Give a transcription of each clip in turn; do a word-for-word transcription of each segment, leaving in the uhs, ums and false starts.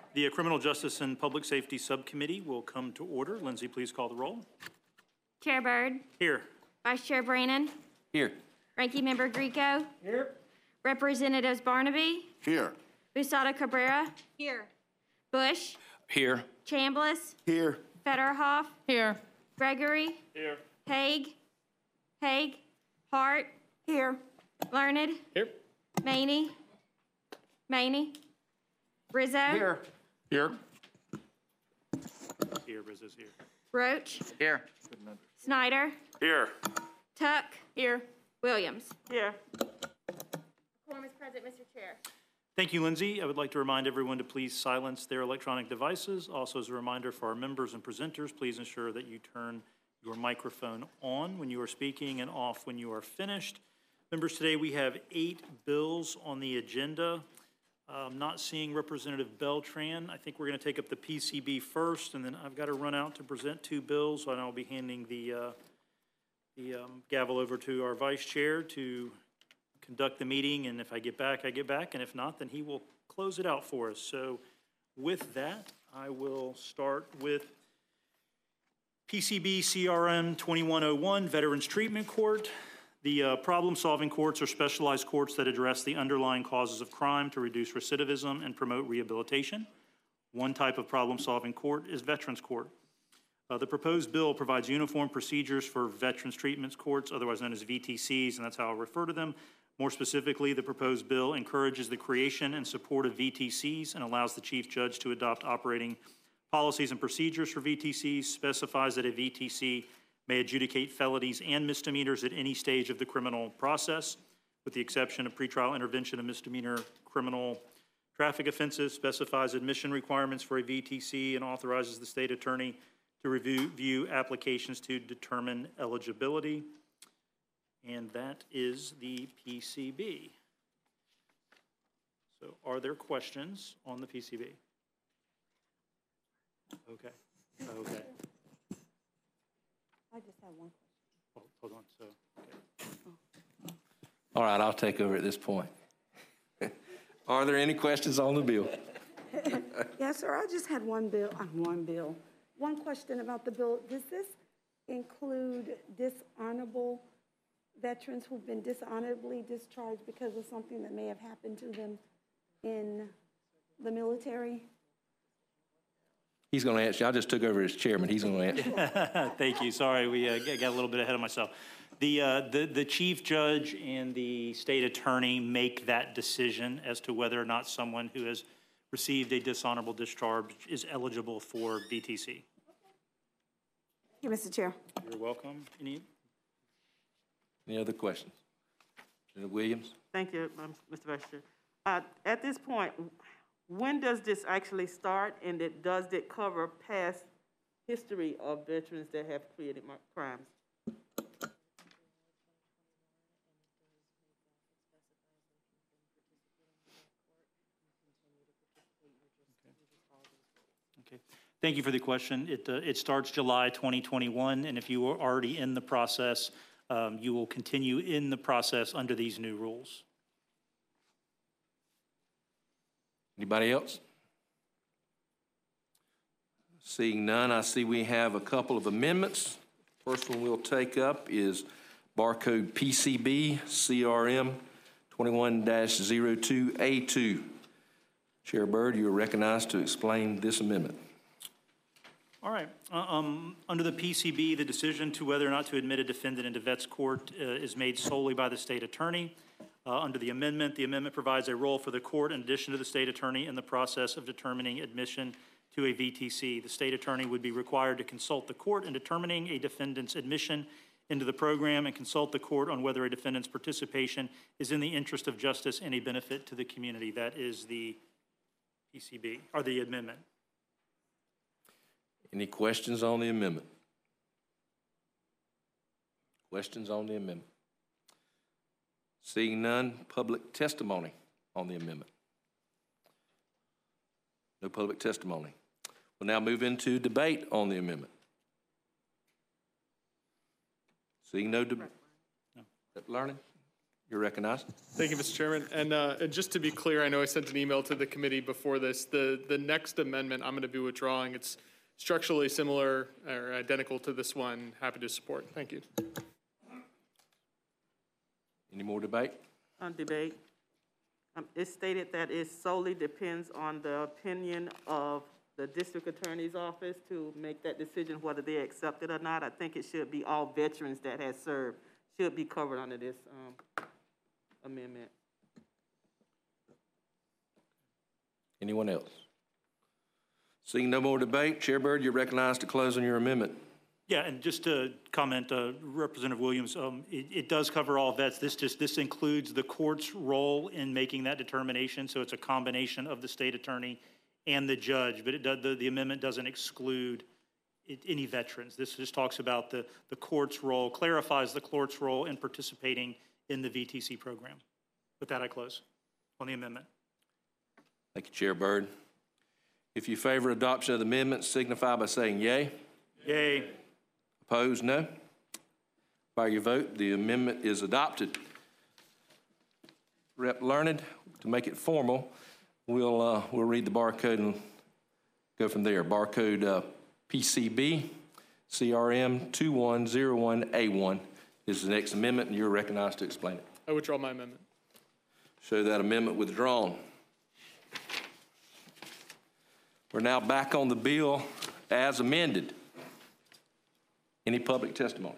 The uh, Criminal Justice and Public Safety Subcommittee will come to order. Lindsay, please call the roll. Chair Byrd. Here. Vice Chair Brannon. Here. Ranking Member Grieco. Here. Representatives Barnaby. Here. Busada Cabrera. Here. Bush. Here. Chambliss. Here. Federhoff. Here. Gregory. Here. Haig. Haig. Hart. Here. Learned. Here. Maney. Maney. Rizzo. Here. Here. Here, Rizzo's here. Roach. Here. Snyder. Here. Tuck. Here. Williams. Here. Quorum is present, Mister Chair. Thank you, Lindsay. I would like to remind everyone to please silence their electronic devices. Also, as a reminder for our members and presenters, please ensure that you turn your microphone on when you are speaking and off when you are finished. Members, today we have eight bills on the agenda. I'm not seeing Representative Beltran. I think we're going to take up the P C B first, and then I've got to run out to present two bills, so I'll be handing the, uh, the um, gavel over to our Vice Chair to conduct the meeting, and if I get back, I get back, and if not, then he will close it out for us. So with that, I will start with P C B C R M twenty-one oh one, Veterans Treatment Court. The uh, problem-solving courts are specialized courts that address the underlying causes of crime to reduce recidivism and promote rehabilitation. One type of problem-solving court is Veterans Court. Uh, the proposed bill provides uniform procedures for Veterans Treatment Courts, otherwise known as V T Cs, and that's how I'll refer to them. More specifically, the proposed bill encourages the creation and support of V T Cs and allows the Chief Judge to adopt operating policies and procedures for V T Cs, specifies that a V T C may adjudicate felonies and misdemeanors at any stage of the criminal process, with the exception of pretrial intervention of misdemeanor criminal traffic offenses, specifies admission requirements for a V T C, and authorizes the state attorney to review view applications to determine eligibility. And that is the P C B. So are there questions on the P C B? Okay, okay. I just have one question. Oh, hold on, so, okay. All right, I'll take over at this point. Are there any questions on the bill? Yes, sir. I just had one bill, uh, one bill. One question about the bill. Does this include dishonorable veterans who've been dishonorably discharged because of something that may have happened to them in the military? He's going to answer. I just took over as chairman. He's going to answer. Thank you. Sorry, we uh, got a little bit ahead of myself. The, uh, the, the chief judge and the state attorney make that decision as to whether or not someone who has received a dishonorable discharge is eligible for V T C. Thank you, Mister Chair. You're welcome. Any? Any other questions? Senator Williams? Thank you, um, Mister Vice Chair. Uh, at this point, when does this actually start, and it, does it cover past history of veterans that have created crimes? Okay. Thank you for the question. It, uh, it starts July twenty twenty-one, and if you are already in the process, um, you will continue in the process under these new rules. Anybody else? Seeing none, I see we have a couple of amendments. First one we'll take up is barcode P C B C R M twenty-one dash oh two A two. Chair Byrd, you are recognized to explain this amendment. All right. Uh, um, under the P C B, the decision to whether or not to admit a defendant into Vets Court uh, is made solely by the state attorney. Uh, under the amendment, the amendment provides a role for the court in addition to the state attorney in the process of determining admission to a V T C. The state attorney would be required to consult the court in determining a defendant's admission into the program and consult the court on whether a defendant's participation is in the interest of justice and a benefit to the community. That is the P C B, or the amendment. Any questions on the amendment? Questions on the amendment? Seeing none, public testimony on the amendment. No public testimony. We'll now move into debate on the amendment. Seeing no debate. No. Learning? You're recognized. Thank you, Mister Chairman. And, uh, and just to be clear, I know I sent an email to the committee before this. The, the next amendment I'm going to be withdrawing. It's structurally similar or identical to this one. Happy to support. Thank you. Any more debate? On debate, um, it's stated that it solely depends on the opinion of the district attorney's office to make that decision whether they accept it or not. I think it should be all veterans that has served should be covered under this, um, amendment. Anyone else? Seeing no more debate, Chair Bird, you're recognized to close on your amendment. Yeah, and just to comment, uh, Representative Williams, um, it, it does cover all vets. This just, this includes the court's role in making that determination, so it's a combination of the state attorney and the judge, but it does, the, the amendment doesn't exclude it, any veterans. This just talks about the, the court's role, clarifies the court's role in participating in the V T C program. With that, I close on the amendment. Thank you, Chair Bird. If you favor adoption of the amendment, signify by saying yea. Yay. Opposed, no. By your vote, the amendment is adopted. Rep Learned, to make it formal, we'll, uh, we'll read the barcode and go from there. Barcode uh, P C B C R M two one zero one A one is the next amendment, and you're recognized to explain it. I withdraw my amendment. Show that amendment withdrawn. We're now back on the bill as amended. Any public testimony?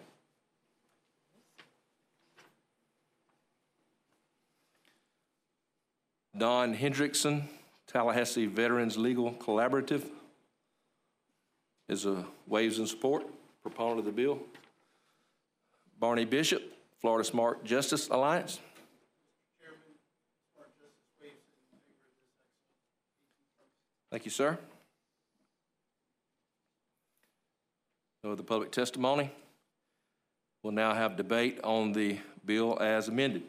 Don Hendrickson, Tallahassee Veterans Legal Collaborative, is a waves in support, proponent of the bill. Barney Bishop, Florida Smart Justice Alliance. Thank you, sir. No other public testimony. We'll now have debate on the bill as amended.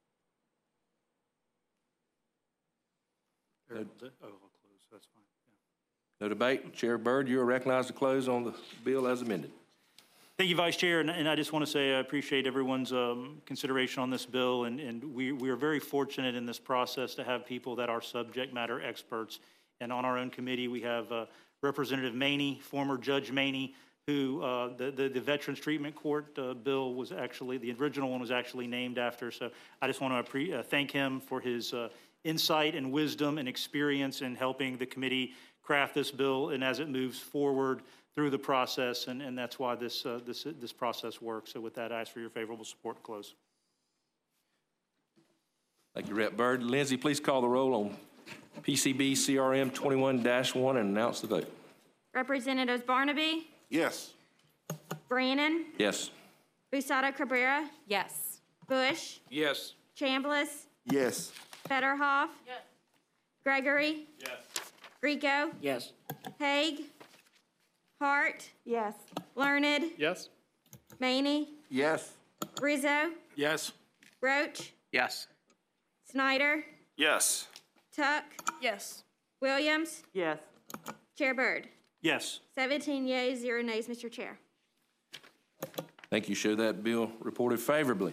No, oh, I'll close. That's fine. Yeah. No debate. Chair Bird, you are recognized to close on the bill as amended. Thank you, Vice Chair, and, and I just want to say I appreciate everyone's um, consideration on this bill, and, and we, we are very fortunate in this process to have people that are subject matter experts. And on our own committee, we have uh, Representative Maney, former Judge Maney, who uh, the, the, the Veterans Treatment Court uh, bill was actually, the original one was actually named after. So I just want to uh, thank him for his uh, insight and wisdom and experience in helping the committee craft this bill and as it moves forward through the process, and, and that's why this, uh, this, this process works. So with that, I ask for your favorable support to close. Thank you, Rep Bird. Lindsay, please call the roll on P C B C R M twenty-one dash one and announce the vote. Representatives Barnaby, Yes. Brannon, Yes. Busada Cabrera, Yes. Bush, Yes. Chambliss, Yes. Fetterhoff, Gregory, Yes. Rico, Yes. Haig, Hart, Yes. Learned, Yes? Maney, Yes. Rizzo, Yes. Roach, Yes. Snyder, Yes. Tuck, Yes. Williams, Yes. Chair Bird. Yes. seventeen yeas, zero nays, Mister Chair. Thank you. Show that bill reported favorably.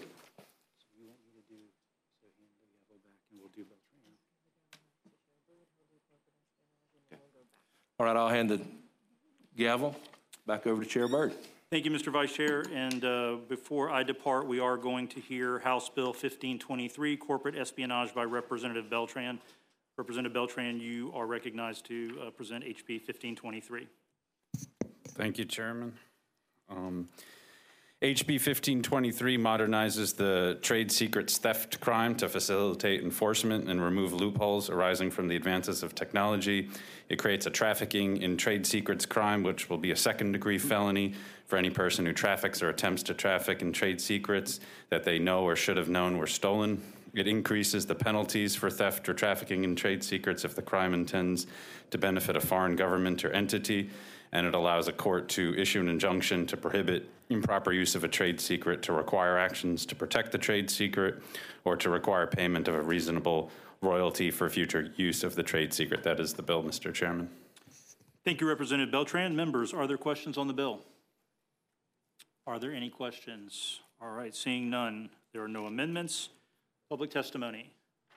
All right, I'll hand the gavel back over to Chair Bird. Thank you, Mister Vice Chair. And uh, before I depart, we are going to hear House Bill fifteen twenty-three, Corporate Espionage by Representative Beltran. Representative Beltran, you are recognized to uh, present H B fifteen twenty-three. Thank you, Chairman. Um, H B fifteen twenty-three modernizes the trade secrets theft crime to facilitate enforcement and remove loopholes arising from the advances of technology. It creates a trafficking in trade secrets crime, which will be a second-degree felony for any person who traffics or attempts to traffic in trade secrets that they know or should have known were stolen. It increases the penalties for theft or trafficking in trade secrets if the crime intends to benefit a foreign government or entity, and it allows a court to issue an injunction to prohibit improper use of a trade secret, to require actions to protect the trade secret, or to require payment of a reasonable royalty for future use of the trade secret. That is the bill, Mister Chairman. Thank you, Representative Beltran. Members, are there questions on the bill? Are there any questions? All right, seeing none, there are no amendments. Public testimony.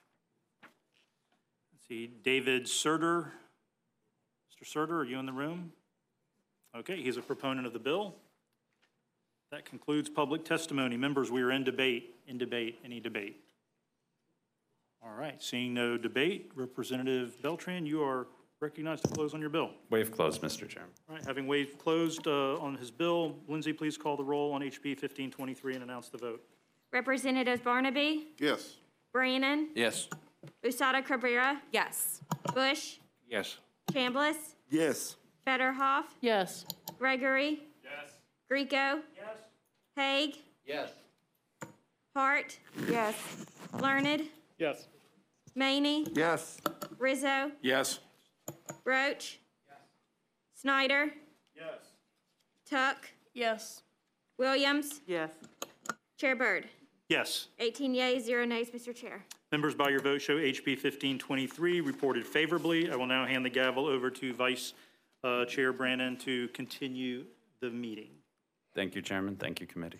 Let's see, David Surter. Mister Surter, are you in the room? Okay, he's a proponent of the bill. That concludes public testimony. Members, we are in debate. In debate, any debate? All right, seeing no debate, Representative Beltran, you are recognized to close on your bill. Waive closed, Mister Chairman. All right, having waived closed uh, on his bill, Lindsay, please call the roll on H B fifteen twenty-three and announce the vote. Representatives Barnaby, Yes. Brannon, Yes. Usada Cabrera, Yes. Bush, Yes. Chambliss, Yes. Fetterhoff, Yes. Gregory, Yes. Greco, Yes. Haig, Yes. Hart, Yes. Learned, Yes. Maney, Yes. Rizzo, Yes. Roach, Snyder, Yes. Tuck, Yes. Williams, Yes. Chair Byrd. Yes. eighteen yeas, zero nays, Mister Chair. Members, by your vote, show H B fifteen twenty-three reported favorably. I will now hand the gavel over to Vice uh, Chair Brannon to continue the meeting. Thank you, Chairman. Thank you, committee.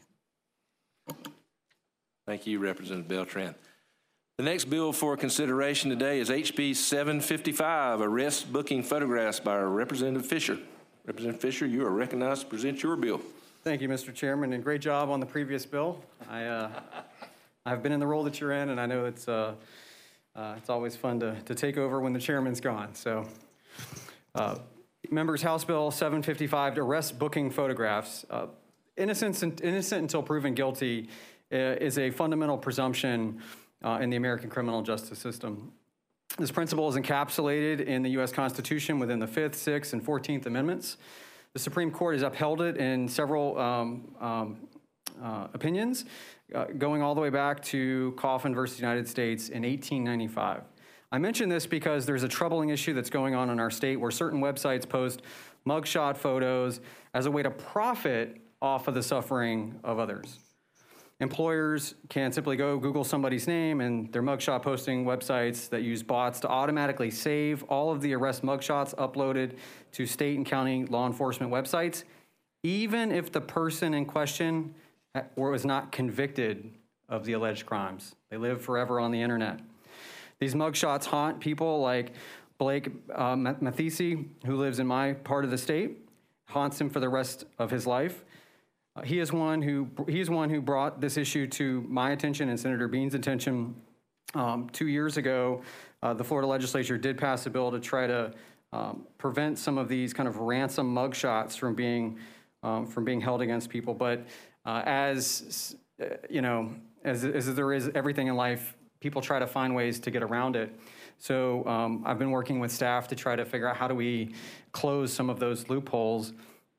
Thank you, Representative Beltran. The next bill for consideration today is H B seven fifty-five, arrest booking photographs by Representative Fisher. Representative Fisher, you are recognized to present your bill. Thank you, Mister Chairman, and great job on the previous bill. I, uh, I've been in the role that you're in, and I know it's, uh, uh, it's always fun to, to take over when the chairman's gone. So, uh, members, House Bill seven fifty-five, to arrest booking photographs. Uh, innocence, innocent until proven guilty uh, is a fundamental presumption uh, in the American criminal justice system. This principle is encapsulated in the U S Constitution within the Fifth, Sixth, and Fourteenth Amendments. The Supreme Court has upheld it in several um, um, uh, opinions, uh, going all the way back to Coffin versus United States in eighteen ninety-five. I mention this because there's a troubling issue that's going on in our state where certain websites post mugshot photos as a way to profit off of the suffering of others. Employers can simply go Google somebody's name and their mugshot posting websites that use bots to automatically save all of the arrest mugshots uploaded to state and county law enforcement websites, even if the person in question was not convicted of the alleged crimes. They live forever on the internet. These mugshots haunt people like Blake uh, Mathisi, who lives in my part of the state, haunts him for the rest of his life. Uh, he is one who he is one who brought this issue to my attention and Senator Bean's attention um, two years ago. Uh, the Florida legislature did pass a bill to try to um, prevent some of these kind of ransom mugshots from being um, from being held against people. But uh, as uh, you know, as as there is everything in life, people try to find ways to get around it. So um, I've been working with staff to try to figure out how do we close some of those loopholes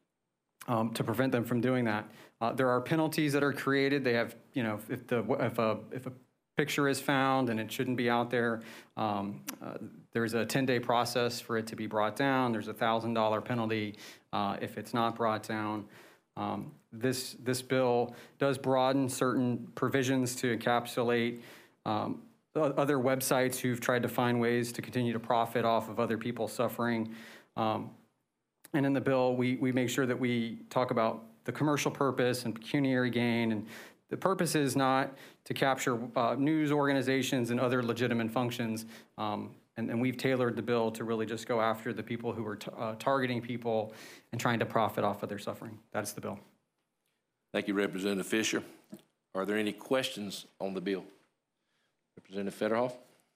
um, to prevent them from doing that. Uh, there are penalties that are created. They have, you know, if the if a if a picture is found and it shouldn't be out there, um, uh, there's a ten-day process for it to be brought down. There's a one thousand dollar penalty uh, if it's not brought down. Um, this this bill does broaden certain provisions to encapsulate Um, other websites who've tried to find ways to continue to profit off of other people's suffering. Um, and in the bill, we, we make sure that we talk about the commercial purpose and pecuniary gain. And the purpose is not to capture uh, news organizations and other legitimate functions. Um, and, and we've tailored the bill to really just go after the people who are t- uh, targeting people and trying to profit off of their suffering. That's the bill. Thank you, Representative Fisher. Are there any questions on the bill? Representative Fetterhoff?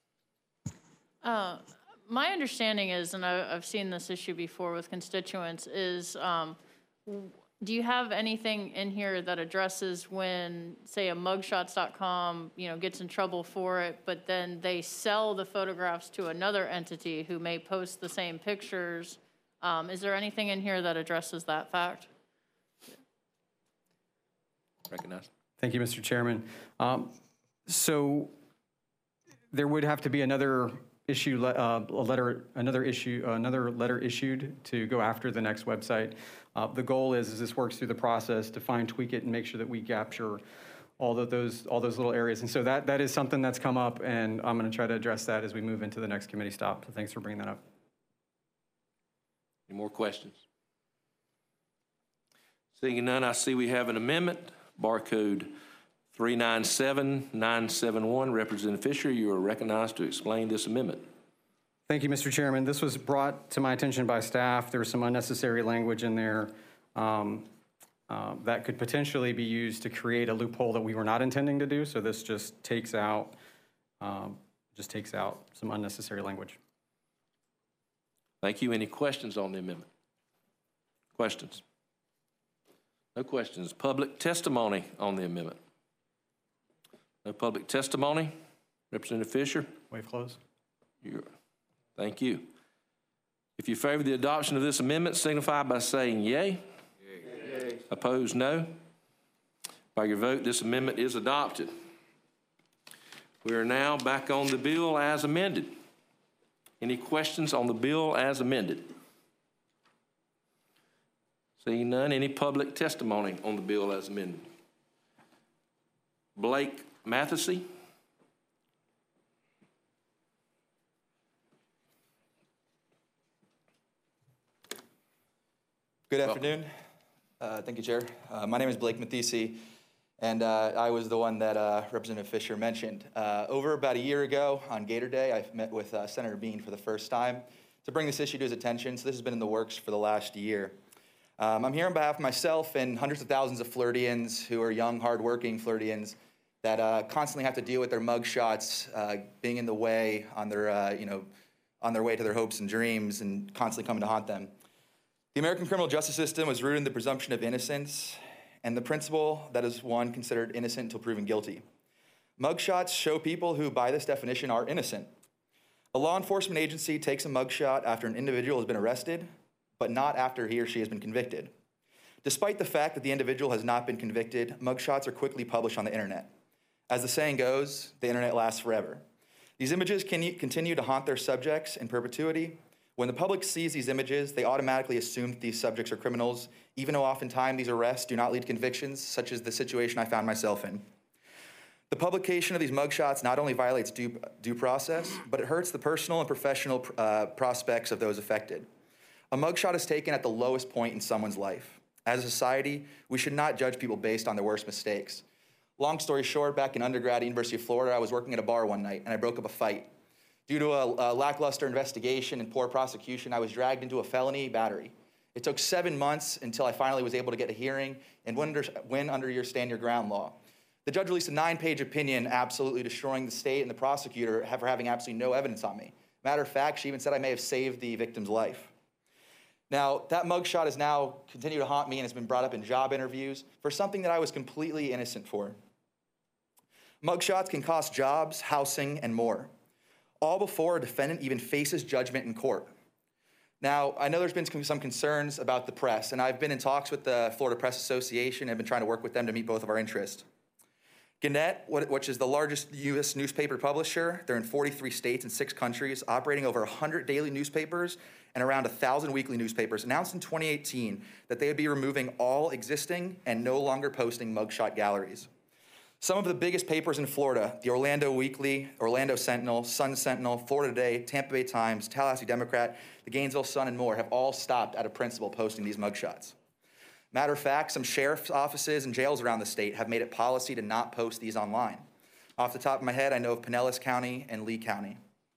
Uh, my understanding is, and I, I've seen this issue before with constituents, is um, w- do you have anything in here that addresses when, say, a mugshots dot com, you know, gets in trouble for it, but then they sell the photographs to another entity who may post the same pictures? Um, is there anything in here that addresses that fact? Recognized. Thank you, Mister Chairman. Um, so there would have to be another issue, uh, a letter, another issue, another letter issued to go after the next website. Uh, the goal is, as this works through the process, to fine tweak it and make sure that we capture all of those, all those little areas. And so that that is something that's come up, and I'm going to try to address that as we move into the next committee stop. So thanks for bringing that up. Any more questions? Seeing none, I see we have an amendment, barcode three nine seven nine seven one, Representative Fisher, you are recognized to explain this amendment. Thank you, Mister Chairman. This was brought to my attention by staff. There was some unnecessary language in there um, uh, that could potentially be used to create a loophole that we were not intending to do. So this just takes out, um, just takes out some unnecessary language. Thank you. Any questions on the amendment? Questions? No questions. Public testimony on the amendment? No public testimony. Representative Fisher? Waive close. You're, thank you. If you favor the adoption of this amendment, signify by saying yea. Yea. Opposed, no. By your vote, this amendment is adopted. We are now back on the bill as amended. Any questions on the bill as amended? Seeing none, any public testimony on the bill as amended? Blake Mathesy. Good afternoon. Uh, thank you, Chair. Uh, my name is Blake Mathesy, and uh, I was the one that uh, Representative Fisher mentioned. Uh, over about a year ago on Gator Day, I met with uh, Senator Bean for the first time to bring this issue to his attention. So this has been in the works for the last year. Um, I'm here on behalf of myself and hundreds of thousands of Floridians who are young, hardworking Floridians that uh, constantly have to deal with their mug shots uh, being in the way on their, uh, you know, on their way to their hopes and dreams and constantly coming to haunt them. The American criminal justice system was rooted in the presumption of innocence and the principle that is one considered innocent until proven guilty. Mugshots show people who, by this definition, are innocent. A law enforcement agency takes a mugshot after an individual has been arrested, but not after he or she has been convicted. Despite the fact that the individual has not been convicted, mugshots are quickly published on the internet. As the saying goes, the internet lasts forever. These images can continue to haunt their subjects in perpetuity. When the public sees these images, they automatically assume that these subjects are criminals, even though oftentimes these arrests do not lead to convictions, such as the situation I found myself in. The publication of these mugshots not only violates due, due process, but it hurts the personal and professional uh, prospects of those affected. A mugshot is taken at the lowest point in someone's life. As a society, we should not judge people based on their worst mistakes. Long story short, back in undergrad at University of Florida, I was working at a bar one night, and I broke up a fight. Due to a, a lackluster investigation and poor prosecution, I was dragged into a felony battery. It took seven months until I finally was able to get a hearing and win under, win under your stand your ground law. The judge released a nine-page opinion absolutely destroying the state and the prosecutor for having absolutely no evidence on me. Matter of fact, she even said I may have saved the victim's life. Now, that mugshot has now continued to haunt me and has been brought up in job interviews for something that I was completely innocent for. Mugshots can cost jobs, housing, and more, all before a defendant even faces judgment in court. Now, I know there's been some concerns about the press, and I've been in talks with the Florida Press Association and have been trying to work with them to meet both of our interests. Gannett, which is the largest U S newspaper publisher, they're in forty-three states and six countries, operating over one hundred daily newspapers and around one thousand weekly newspapers, announced in twenty eighteen that they would be removing all existing and no longer posting mugshot galleries. Some of the biggest papers in Florida, the Orlando Weekly, Orlando Sentinel, Sun Sentinel, Florida Today, Tampa Bay Times, Tallahassee Democrat, the Gainesville Sun, and more, have all stopped out of principle posting these mugshots. Matter of fact, some sheriff's offices and jails around the state have made it policy to not post these online. Off the top of my head, I know of Pinellas County and Lee County.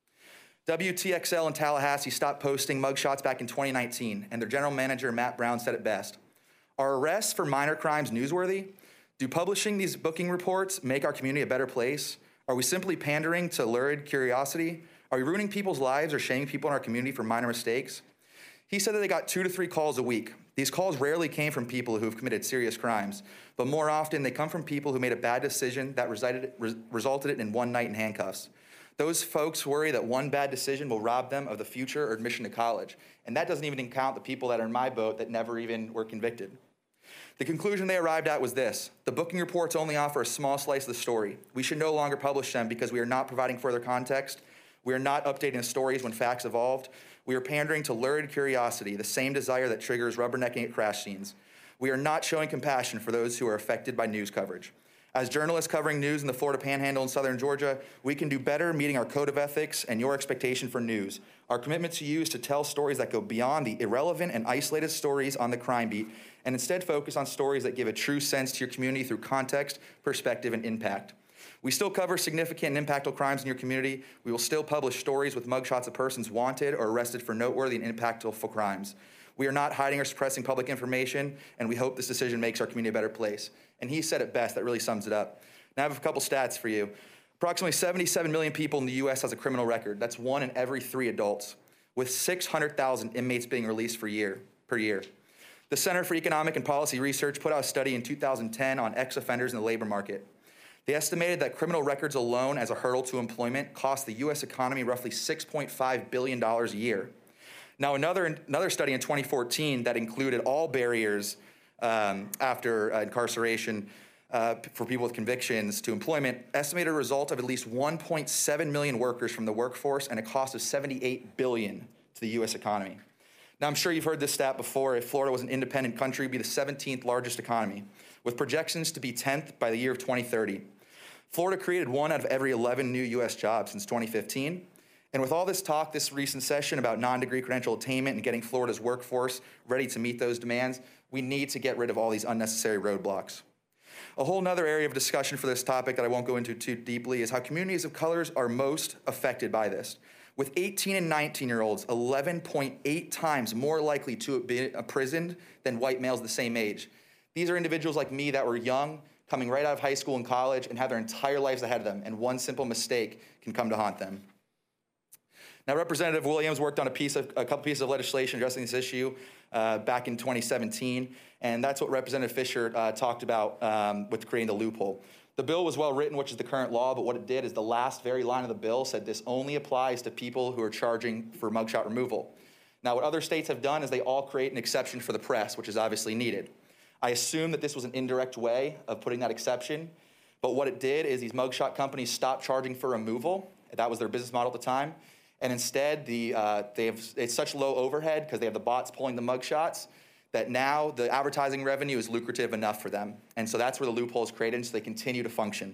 W T X L in Tallahassee stopped posting mugshots back in twenty nineteen, and their general manager, Matt Brown, said it best. Are arrests for minor crimes newsworthy? Do publishing these booking reports make our community a better place? Are we simply pandering to lurid curiosity? Are we ruining people's lives or shaming people in our community for minor mistakes? He said that they got two to three calls a week. These calls rarely came from people who have committed serious crimes, but more often they come from people who made a bad decision that resulted, resulted in one night in handcuffs. Those folks worry that one bad decision will rob them of the future or admission to college, and that doesn't even count the people that are in my boat that never even were convicted. The conclusion they arrived at was this: the booking reports only offer a small slice of the story. We should no longer publish them because we are not providing further context. We are not updating the stories when facts evolved. We are pandering to lurid curiosity, the same desire that triggers rubbernecking at crash scenes. We are not showing compassion for those who are affected by news coverage. As journalists covering news in the Florida Panhandle and Southern Georgia, we can do better meeting our code of ethics and your expectation for news. Our commitment to you is to tell stories that go beyond the irrelevant and isolated stories on the crime beat, and instead focus on stories that give a true sense to your community through context, perspective, and impact. We still cover significant and impactful crimes in your community. We will still publish stories with mugshots of persons wanted or arrested for noteworthy and impactful crimes. We are not hiding or suppressing public information, and we hope this decision makes our community a better place. And he said it best, that really sums it up. Now I have a couple stats for you. Approximately seventy-seven million people in the U S has a criminal record. That's one in every three adults, with six hundred thousand inmates being released per year. Per year. The Center for Economic and Policy Research put out a study in two thousand ten on ex-offenders in the labor market. They estimated that criminal records alone as a hurdle to employment cost the U S economy roughly six point five billion dollars a year. Now, another, another study in twenty fourteen that included all barriers um, after uh, incarceration uh, for people with convictions to employment estimated a result of at least one point seven million workers from the workforce and a cost of seventy-eight billion dollars to the U S economy. Now, I'm sure you've heard this stat before. If Florida was an independent country, it would be the seventeenth largest economy, with projections to be tenth by the year of twenty thirty. Florida created one out of every eleven new U S jobs since twenty fifteen. And with all this talk this recent session about non-degree credential attainment and getting Florida's workforce ready to meet those demands, we need to get rid of all these unnecessary roadblocks. A whole nother area of discussion for this topic that I won't go into too deeply is how communities of colors are most affected by this. With eighteen and nineteen-year-olds eleven point eight times more likely to be imprisoned than white males the same age. These are individuals like me that were young, coming right out of high school and college, and have their entire lives ahead of them, and one simple mistake can come to haunt them. Now, Representative Williams worked on a, piece of, a couple pieces of legislation addressing this issue uh, back in twenty seventeen, and that's what Representative Fisher uh, talked about um, with creating the loophole. The bill was well written, which is the current law, but what it did is the last very line of the bill said this only applies to people who are charging for mugshot removal. Now, what other states have done is they all create an exception for the press, which is obviously needed. I assume that this was an indirect way of putting that exception, but what it did is these mugshot companies stopped charging for removal. That was their business model at the time. And instead, the, uh, they have, it's such low overhead because they have the bots pulling the mugshots that now the advertising revenue is lucrative enough for them. And so that's where the loophole is created, so they continue to function.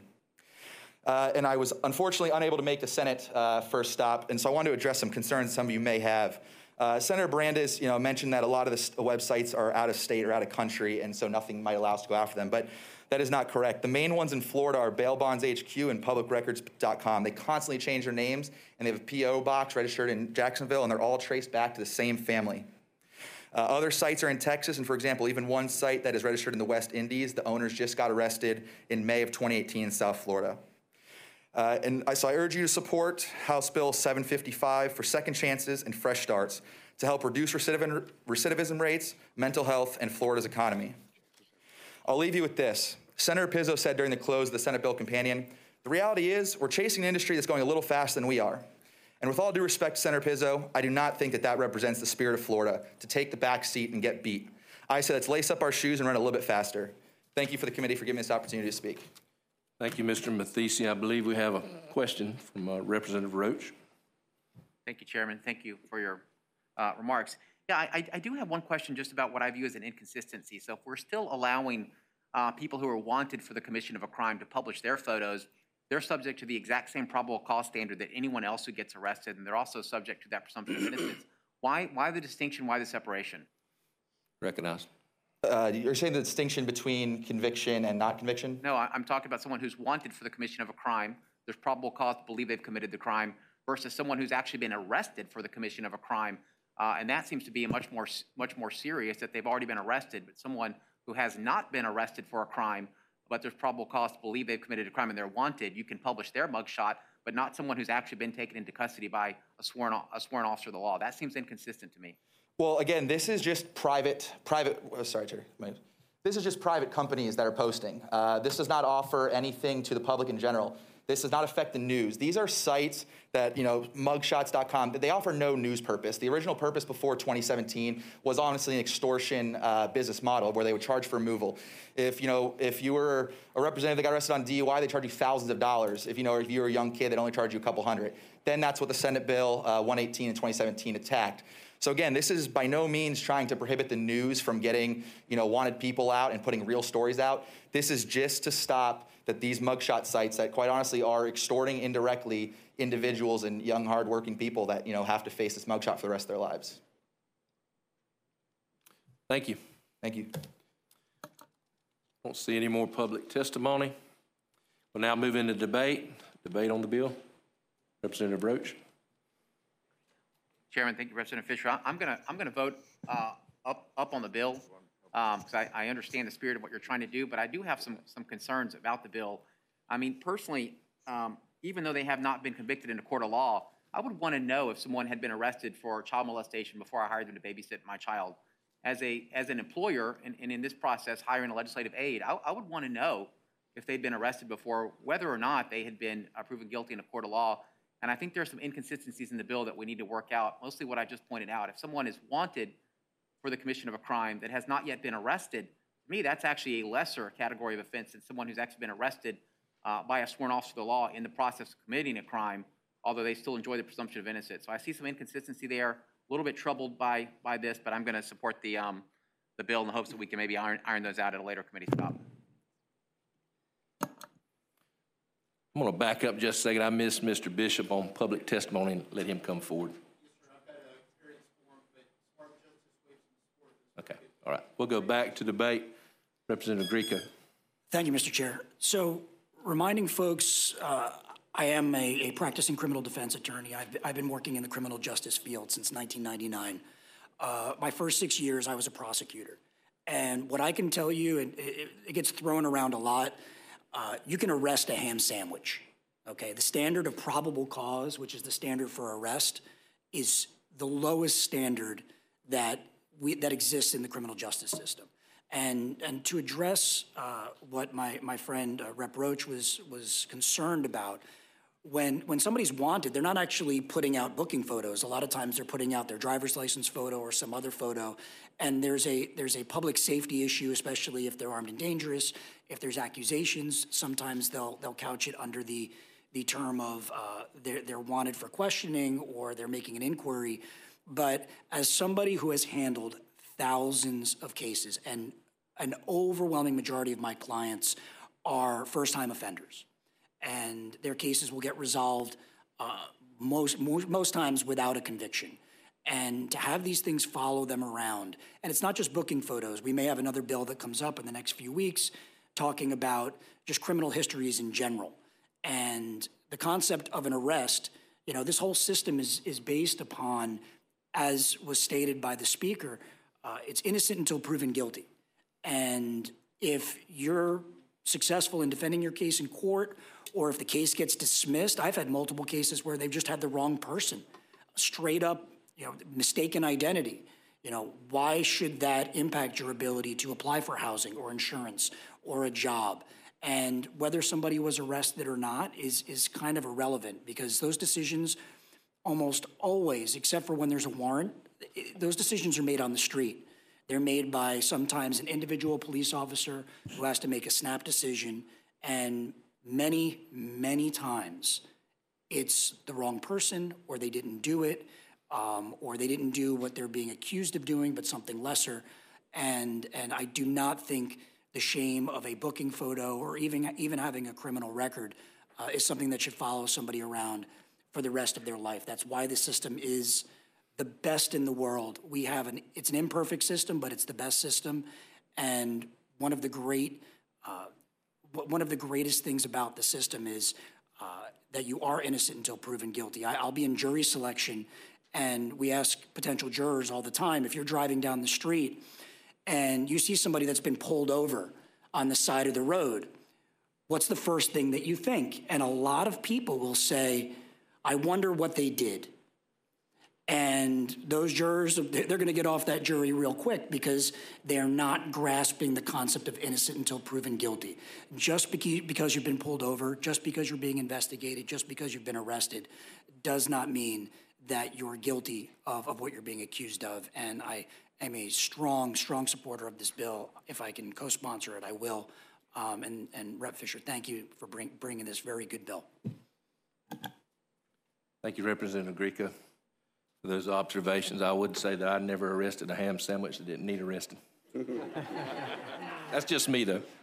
Uh, and I was unfortunately unable to make the Senate uh, first stop, and so I wanted to address some concerns some of you may have. Uh, Senator Brandes, you know, mentioned that a lot of the websites are out of state or out of country, and so nothing might allow us to go after them. But that is not correct. The main ones in Florida are Bail Bonds H Q and public records dot com. They constantly change their names, and they have a P O box registered in Jacksonville, and they're all traced back to the same family. Uh, other sites are in Texas, and for example, even one site that is registered in the West Indies, the owners just got arrested in May of twenty eighteen in South Florida. Uh, and so I urge you to support House Bill seven fifty-five for second chances and fresh starts to help reduce recidivism, recidivism rates, mental health, and Florida's economy. I'll leave you with this. Senator Pizzo said during the close of the Senate Bill Companion, the reality is we're chasing an industry that's going a little faster than we are. And with all due respect to Senator Pizzo, I do not think that that represents the spirit of Florida, to take the back seat and get beat. I said let's lace up our shoes and run a little bit faster. Thank you for the committee for giving me this opportunity to speak. Thank you, Mister Mathisi. I believe we have a question from uh, Representative Roach. Thank you, Chairman. Thank you for your uh, remarks. Yeah, I, I do have one question just about what I view as an inconsistency. So if we're still allowing uh, people who are wanted for the commission of a crime to publish their photos, they're subject to the exact same probable cause standard that anyone else who gets arrested, and they're also subject to that presumption of innocence. Why, why the distinction? Why the separation? Recognized. Uh, you're saying the distinction between conviction and not conviction? No, I, I'm talking about someone who's wanted for the commission of a crime. There's probable cause to believe they've committed the crime versus someone who's actually been arrested for the commission of a crime. Uh, and that seems to be a much more, much more serious, that they've already been arrested, but someone who has not been arrested for a crime, but there's probable cause to believe they've committed a crime and they're wanted, you can publish their mugshot, but not someone who's actually been taken into custody by a sworn, a sworn officer of the law. That seems inconsistent to me. Well, again, this is just private, private, oh, sorry, Terry. This is just private companies that are posting. Uh, this does not offer anything to the public in general. This does not affect the news. These are sites that, you know, mugshots dot com, they offer no news purpose. The original purpose before twenty seventeen was honestly an extortion uh, business model where they would charge for removal. If, you know, if you were a representative that got arrested on D U I, they charge you thousands of dollars. If, you know, if you were a young kid, they'd only charge you a couple hundred. Then that's what the Senate Bill uh, one eighteen in twenty seventeen attacked. So again, this is by no means trying to prohibit the news from getting, you know, wanted people out and putting real stories out. This is just to stop that these mugshot sites that quite honestly are extorting indirectly individuals and young, hardworking people that, you know, have to face this mugshot for the rest of their lives. Thank you. Thank you. Don't see any more public testimony. We'll now move into debate. Debate on the bill. Representative Roach. Chairman, thank you, Representative Fisher. I- I'm gonna, I'm gonna vote uh, up, up on the bill, because I, I understand the spirit of what you're trying to do, but I do have some, some concerns about the bill. I mean, personally, um, even though they have not been convicted in a court of law, I would want to know if someone had been arrested for child molestation before I hired them to babysit my child. As a, as an employer, and, and in this process, hiring a legislative aide, I, I would want to know if they'd been arrested before, whether or not they had been uh, proven guilty in a court of law. And I think there are some inconsistencies in the bill that we need to work out, mostly what I just pointed out. If someone is wanted for the commission of a crime that has not yet been arrested, to me, that's actually a lesser category of offense than someone who's actually been arrested uh, by a sworn officer of the law in the process of committing a crime, although they still enjoy the presumption of innocence. So I see some inconsistency there, a little bit troubled by, by this, but I'm going to support the, um, the bill in the hopes that we can maybe iron, iron those out at a later committee stop. I'm going to back up just a second. I missed Mister Bishop on public testimony and let him come forward. Okay, all right. We'll go back to debate. Representative Grieco. Thank you, Mister Chair. So reminding folks, uh, I am a, a practicing criminal defense attorney. I've, I've been working in the criminal justice field since nineteen ninety-nine. Uh, my first six years, I was a prosecutor. And what I can tell you, and it, it gets thrown around a lot, uh, you can arrest a ham sandwich, okay? The standard of probable cause, which is the standard for arrest, is the lowest standard that we, that exists in the criminal justice system. And, and to address uh, what my, my friend uh, Rep Roach was, was concerned about, when, when somebody's wanted, they're not actually putting out booking photos. A lot of times they're putting out their driver's license photo or some other photo, and there's a, there's a public safety issue, especially if they're armed and dangerous. If there's accusations, sometimes they'll, they'll couch it under the, the term of uh, they're, they're wanted for questioning or they're making an inquiry. But as somebody who has handled thousands of cases, and an overwhelming majority of my clients are first-time offenders, and their cases will get resolved uh, most, most most times without a conviction. And to have these things follow them around, and it's not just booking photos. We may have another bill that comes up in the next few weeks talking about just criminal histories in general. And the concept of an arrest, you know, this whole system is, is based upon, as was stated by the speaker, uh, it's innocent until proven guilty. And if you're successful in defending your case in court, or if the case gets dismissed, I've had multiple cases where they've just had the wrong person, straight up, you know, mistaken identity. You know, why should that impact your ability to apply for housing or insurance or a job? And whether somebody was arrested or not is, is kind of irrelevant, because those decisions almost always, except for when there's a warrant, those decisions are made on the street. They're made by sometimes an individual police officer who has to make a snap decision, and many, many times it's the wrong person, or they didn't do it, um, or they didn't do what they're being accused of doing, but something lesser. And, and I do not think the shame of a booking photo or even, even having a criminal record uh, is something that should follow somebody around for the rest of their life. That's why the system is the best in the world. We have an, it's an imperfect system, but it's the best system. And one of the great, uh, one of the greatest things about the system is uh, that you are innocent until proven guilty. I, I'll be in jury selection, and we ask potential jurors all the time, if you're driving down the street and you see somebody that's been pulled over on the side of the road, what's the first thing that you think? And a lot of people will say, I wonder what they did. And those jurors, they're going to get off that jury real quick, because they're not grasping the concept of innocent until proven guilty. Just because you've been pulled over, just because you're being investigated, just because you've been arrested, does not mean that you're guilty of, of what you're being accused of. And I am a strong, strong supporter of this bill. If I can co-sponsor it, I will. Um, and, and Representative Fisher, thank you for bring, bringing this very good bill. Thank you, Representative Grieco. For those observations, I would say that I never arrested a ham sandwich that didn't need arresting. That's just me, though.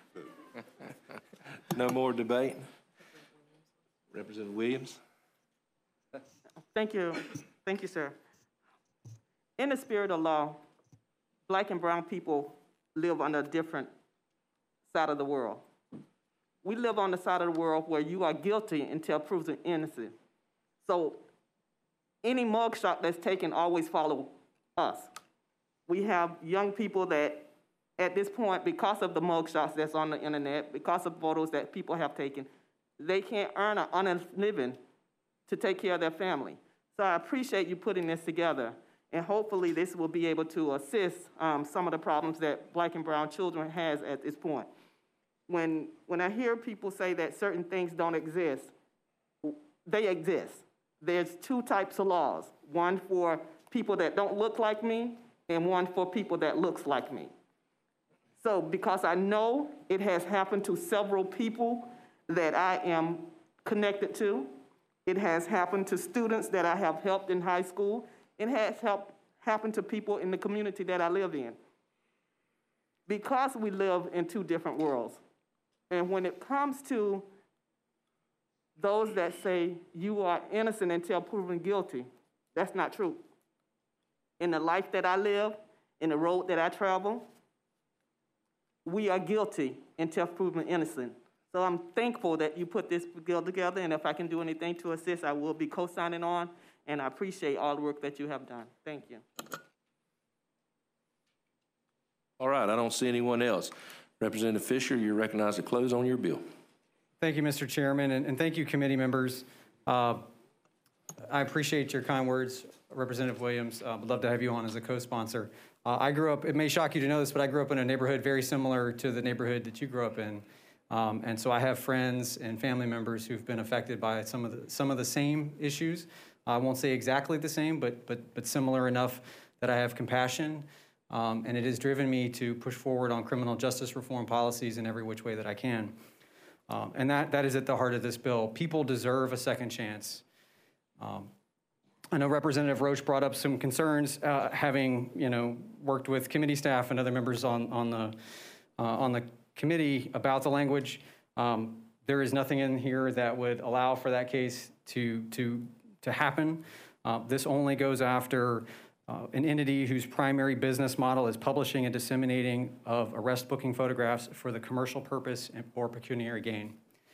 No more debate. Representative Williams. Thank you. Thank you, sir. In the spirit of law, black and brown people live on a different side of the world. We live on the side of the world where you are guilty until proven innocent. So any mugshot that's taken always follow us. We have young people that, at this point, because of the mugshots that's on the internet, because of photos that people have taken, they can't earn an honest living to take care of their family. So I appreciate you putting this together, and hopefully this will be able to assist um, some of the problems that black and brown children has at this point. When, when I hear people say that certain things don't exist, they exist. There's two types of laws, one for people that don't look like me and one for people that looks like me. So because I know it has happened to several people that I am connected to, it has happened to students that I have helped in high school, it has helped happened to people in the community that I live in. Because we live in two different worlds, and when it comes to those that say you are innocent until proven guilty, that's not true. In the life that I live, in the road that I travel, we are guilty until proven innocent. So I'm thankful that you put this bill together, and if I can do anything to assist, I will be co-signing on, and I appreciate all the work that you have done. Thank you. All right, I don't see anyone else. Representative Fisher, you're recognized to close on your bill. Thank you, Mister Chairman, and, and thank you, committee members. Uh, I appreciate your kind words, Representative Williams. Uh, would love to have you on as a co-sponsor. Uh, I grew up, it may shock you to know this, but I grew up in a neighborhood very similar to the neighborhood that you grew up in. Um, and so I have friends and family members who've been affected by some of the, some of the same issues. I won't say exactly the same, but, but, but similar enough that I have compassion. Um, and it has driven me to push forward on criminal justice reform policies in every which way that I can. Um, and that, that is at the heart of this bill. People deserve a second chance. Um, I know Representative Roach brought up some concerns, uh, having you know worked with committee staff and other members on on the uh, on the committee about the language. Um, there is nothing in here that would allow for that case to to to happen. Uh, this only goes after uh, an entity whose primary business model is publishing and disseminating of arrest booking photographs for the commercial purpose or pecuniary gain.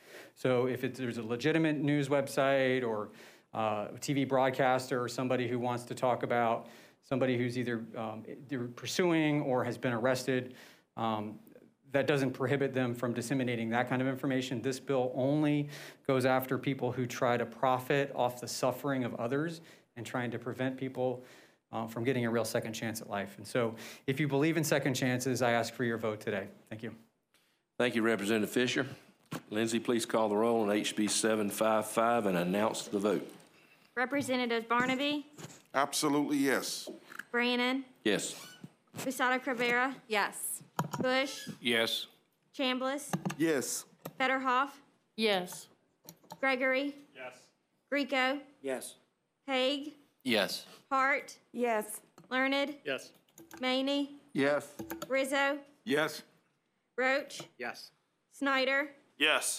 So if it's, there's a legitimate news website or uh, a T V broadcaster or somebody who wants to talk about somebody who's either um, pursuing or has been arrested, um, that doesn't prohibit them from disseminating that kind of information. This bill only goes after people who try to profit off the suffering of others and trying to prevent people uh, from getting a real second chance at life. And so if you believe in second chances, I ask for your vote today. Thank you. Thank you, Representative Fisher. Lindsay, please call the roll on H B seven fifty-five and announce the vote. Representatives Barnaby, Absolutely, yes. Brannon, Yes. Posada Rivera. Yes. Bush, Yes. Chambliss, Yes. Fetterhoff, Yes. Gregory, Yes. Rico, Yes. Haig, Yes. Hart, Yes. Learned, Yes. Maney, Yes. Rizzo, Yes. Roach, Yes. Snyder, Yes.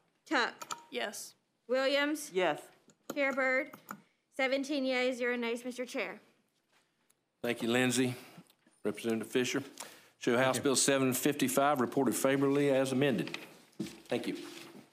Tuck, Yes. Williams, Yes. Chair Bird, seventeen yeas, zero nays, Mister Chair. Thank you, Lindsay. Representative Fisher. Show House Bill seven fifty-five reported favorably as amended. Thank you.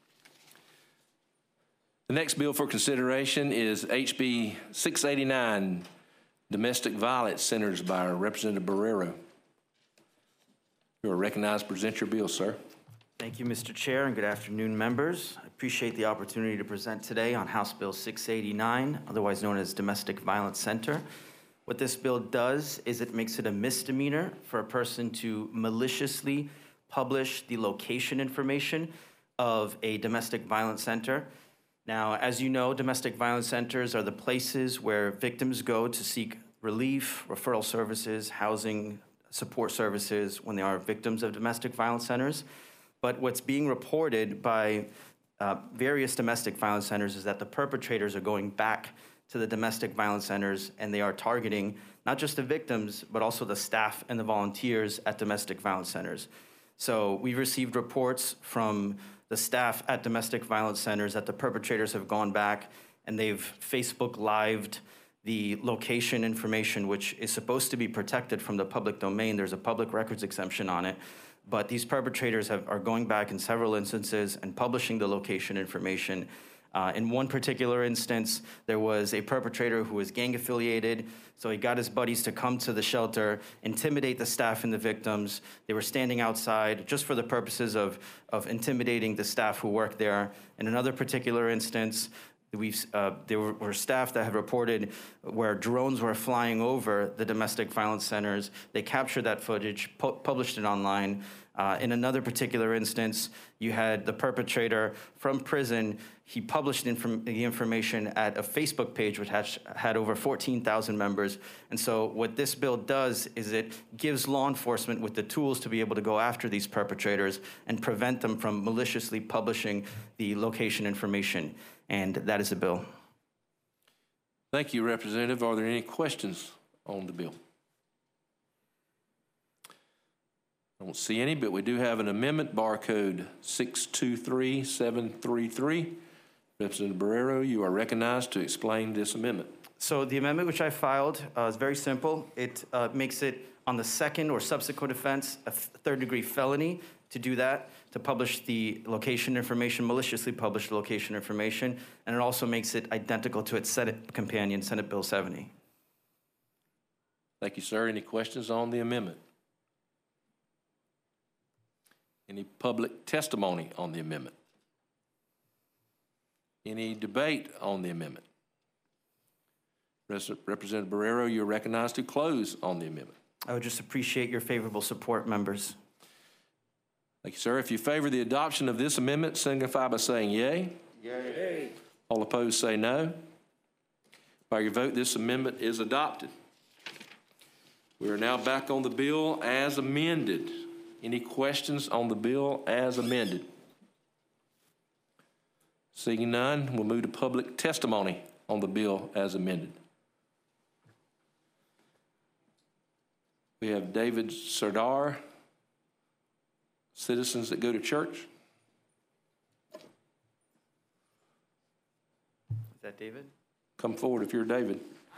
The next bill for consideration is H B six eighty-nine, Domestic Violence Centers by Representative Barrero. You are recognized to present your bill, sir. Thank you, Mister Chair, and good afternoon, members. I appreciate the opportunity to present today on House Bill six eighty-nine, otherwise known as Domestic Violence Center. What this bill does is it makes it a misdemeanor for a person to maliciously publish the location information of a domestic violence center. Now, as you know, domestic violence centers are the places where victims go to seek relief, referral services, housing, support services when they are victims of domestic violence centers. But what's being reported by uh, various domestic violence centers is that the perpetrators are going back to the domestic violence centers, and they are targeting not just the victims, but also the staff and the volunteers at domestic violence centers. So we've received reports from the staff at domestic violence centers that the perpetrators have gone back and they've Facebook Lived the location information, which is supposed to be protected from the public domain. There's a public records exemption on it. But these perpetrators have, are going back in several instances and publishing the location information. Uh, in one particular instance, there was a perpetrator who was gang affiliated, so he got his buddies to come to the shelter, intimidate the staff and the victims. They were standing outside just for the purposes of, of intimidating the staff who worked there. In another particular instance, We've, uh, there were, were staff that have reported where drones were flying over the domestic violence centers. They captured that footage, pu published it online. Uh, in another particular instance, you had the perpetrator from prison. He published inform the information at a Facebook page which had, had over fourteen thousand members. And so what this bill does is it gives law enforcement with the tools to be able to go after these perpetrators and prevent them from maliciously publishing the location information. And that is the bill. Thank you, Representative. Are there any questions on the bill? I don't see any, but we do have an amendment, barcode six two three seven three three. Representative Barrero, you are recognized to explain this amendment. So the amendment which I filed uh, is very simple. It uh, makes it on the second or subsequent offense a third-degree felony to do that, to publish the location information, maliciously publish the location information, and it also makes it identical to its Senate companion, Senate Bill seventy. Thank you, sir. Any questions on the amendment? Any public testimony on the amendment? Any debate on the amendment? Representative Barrero, you're recognized to close on the amendment. I would just appreciate your favorable support, members. Thank you, sir. If you favor the adoption of this amendment, signify by saying yea. Yay. All opposed say no. By your vote, this amendment is adopted. We are now back on the bill as amended. Any questions on the bill as amended? Seeing none, we'll move to public testimony on the bill as amended. We have David Serdar, Citizens That Go to Church. Is that David? Come forward if you're David.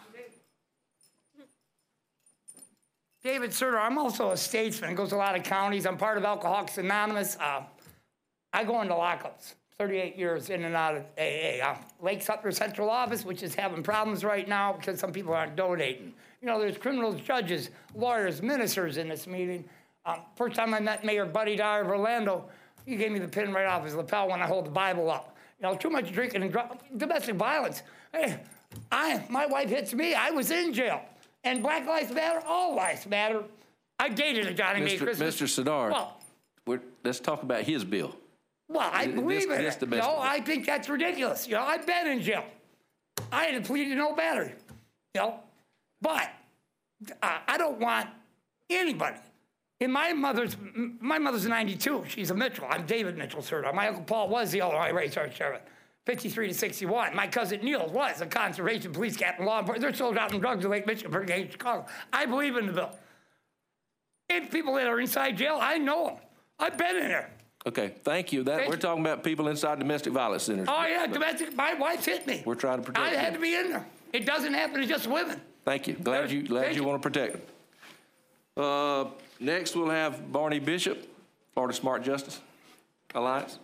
David Serdar, I'm also a statesman. It goes to a lot of counties. I'm part of Alcoholics Anonymous. Uh, I go into lockups, thirty-eight years in and out of A A. Uh, Lake Sutler Central Office, which is having problems right now because some people aren't donating. You know, there's criminals, judges, lawyers, ministers in this meeting. Um, first time I met Mayor Buddy Dyer of Orlando, he gave me the pin right off his lapel when I hold the Bible up. You know, too much drinking and drug, domestic violence. Hey, I, my wife hits me. I was in jail. And Black Lives Matter, all lives matter. I dated a Johnny May Mister Christmas. Mister Serdar, well, we're, let's talk about his bill. Well, I This- believe in this it. the You best know, of it. I think that's ridiculous. You know, I've been in jail. I had to plead to no better. You know, but uh, I don't want anybody. In my mother's, m- my mother's ninety-two. She's a Mitchell. I'm David Mitchell Serdar. My Uncle Paul was the Illinois Racetrack Sheriff, fifty-three to sixty-one. My cousin Neil was a conservation police captain, law enforcement. They're still out in drugs in Lake Michigan, Brigade, Chicago. I believe in the bill. If people that are inside jail, I know them. I've been in there. Okay, thank you. That, Thank we're you. talking about people inside domestic violence centers. Oh, yeah, domestic. My wife's hit me. We're trying to protect I had you. to be in there. It doesn't happen to just women. Thank you. Glad you, glad Thank you you. want to protect them. Uh, next, we'll have Barney Bishop, Florida Smart Justice Alliance.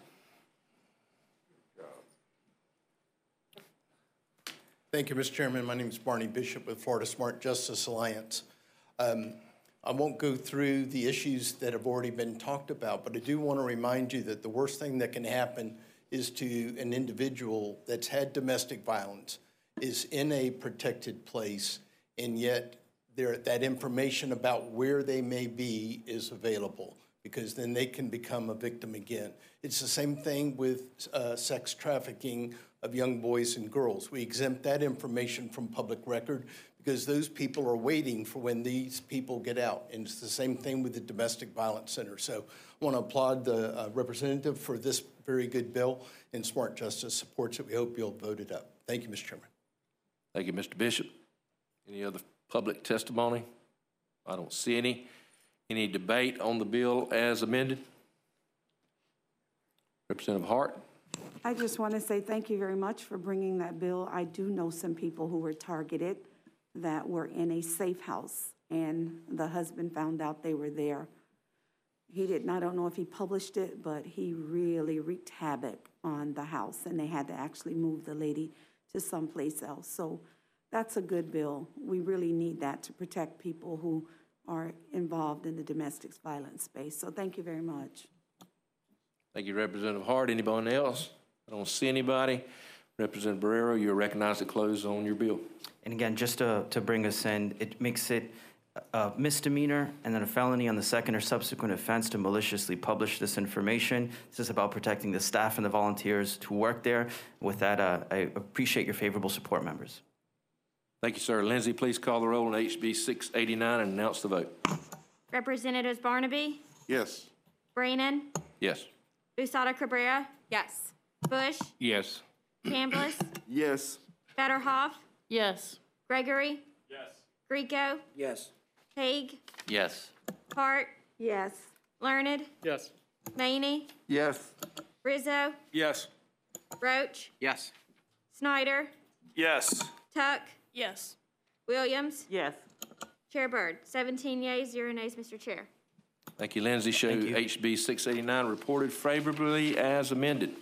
Thank you, Mister Chairman. My name is Barney Bishop with Florida Smart Justice Alliance. Um, I won't go through the issues that have already been talked about, but I do want to remind you that the worst thing that can happen is to an individual that's had domestic violence, is in a protected place, and yet there, that information about where they may be is available, because then they can become a victim again. It's the same thing with uh, sex trafficking of young boys and girls. We exempt that information from public record because those people are waiting for when these people get out. And it's the same thing with the Domestic Violence Center. So I want to applaud the uh, representative for this very good bill, and Smart Justice supports it. We hope you'll vote it up. Thank you, Mister Chairman. Thank you, Mister Bishop. Any other public testimony? I don't see any. Any debate on the bill as amended? Representative Hart? I just want to say thank you very much for bringing that bill. I do know some people who were targeted that were in a safe house, and the husband found out they were there. He didn't, I don't know if he published it, but he really wreaked havoc on the house, and they had to actually move the lady to someplace else. So that's a good bill. We really need that to protect people who are involved in the domestic violence space. So thank you very much. Thank you, Representative Hart. Anyone else? I don't see anybody. Representative Barrero, you're recognized to close on your bill. And again, just to, to bring us in, it makes it a misdemeanor and then a felony on the second or subsequent offense to maliciously publish this information. This is about protecting the staff and the volunteers who work there. With that, uh, I appreciate your favorable support, members. Thank you, sir. Lindsay, please call the roll on H B six eighty-nine and announce the vote. Representatives Barnaby, Yes. Brannon, Yes. Lusada Cabrera. Yes. Bush, Yes. Chambliss, Yes. Fetterhoff, Yes. Gregory, Yes. Grieco, Yes. Haig, Yes. Hart, Yes. Learned, Yes. Maney, Yes. Rizzo, Yes. Roach, Yes. Snyder, Yes. Tuck, Yes. Williams, Yes. Chair Bird. seventeen yeas, zero nays, Mister Chair. Thank you, Lindsay. Show Thank you. H B six eighty-nine reported favorably as amended.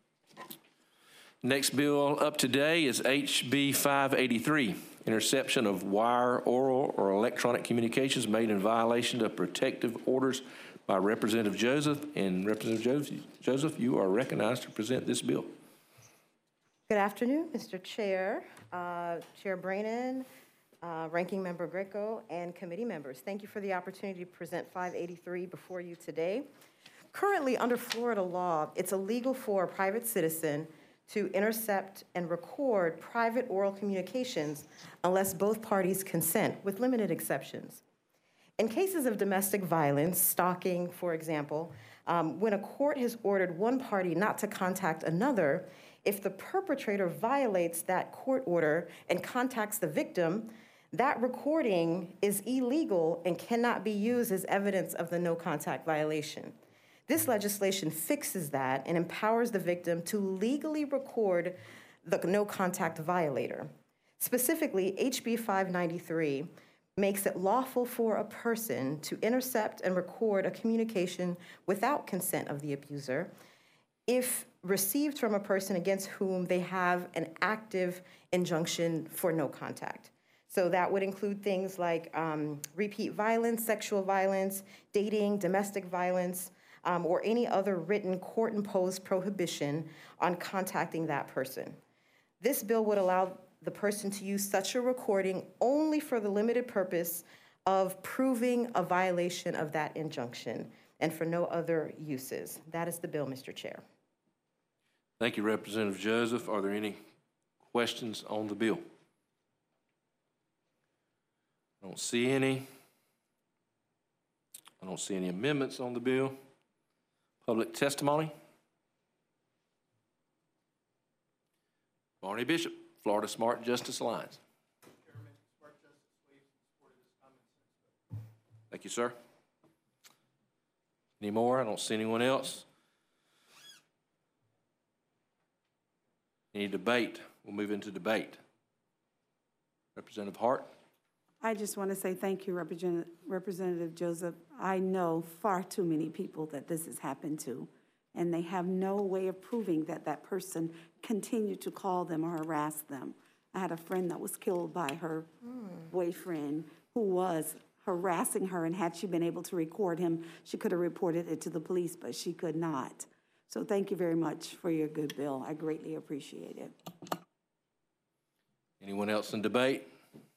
Next bill up today is H B five eighty-three, interception of wire, oral, or electronic communications made in violation of protective orders by Representative Joseph. And Representative Joseph, Joseph, you are recognized to present this bill. Good afternoon, Mister Chair, uh, Chair Brannon, uh, Ranking Member Greco, and committee members. Thank you for the opportunity to present five eighty-three before you today. Currently, under Florida law, it's illegal for a private citizen to intercept and record private oral communications unless both parties consent, with limited exceptions. In cases of domestic violence, stalking, for example, um, when a court has ordered one party not to contact another, if the perpetrator violates that court order and contacts the victim, that recording is illegal and cannot be used as evidence of the no contact violation. This legislation fixes that and empowers the victim to legally record the no contact violator. Specifically, H B five ninety-three makes it lawful for a person to intercept and record a communication without consent of the abuser if received from a person against whom they have an active injunction for no contact. So that would include things like um, repeat violence, sexual violence, dating, domestic violence, um, or any other written court-imposed prohibition on contacting that person. This bill would allow the person to use such a recording only for the limited purpose of proving a violation of that injunction and for no other uses. That is the bill, Mister Chair. Thank you, Representative Joseph. Are there any questions on the bill? I don't see any. I don't see any amendments on the bill. Public testimony? Barney Bishop, Florida Smart Justice Alliance. Thank you, sir. Any more? I don't see anyone else. Any debate? We'll move into debate. Representative Hart. I just want to say thank you, Representative, Representative Joseph. I know far too many people that this has happened to, and they have no way of proving that that person continued to call them or harass them. I had a friend that was killed by her mm. boyfriend who was harassing her, and had she been able to record him, she could have reported it to the police, but she could not. So thank you very much for your good bill. I greatly appreciate it. Anyone else in debate?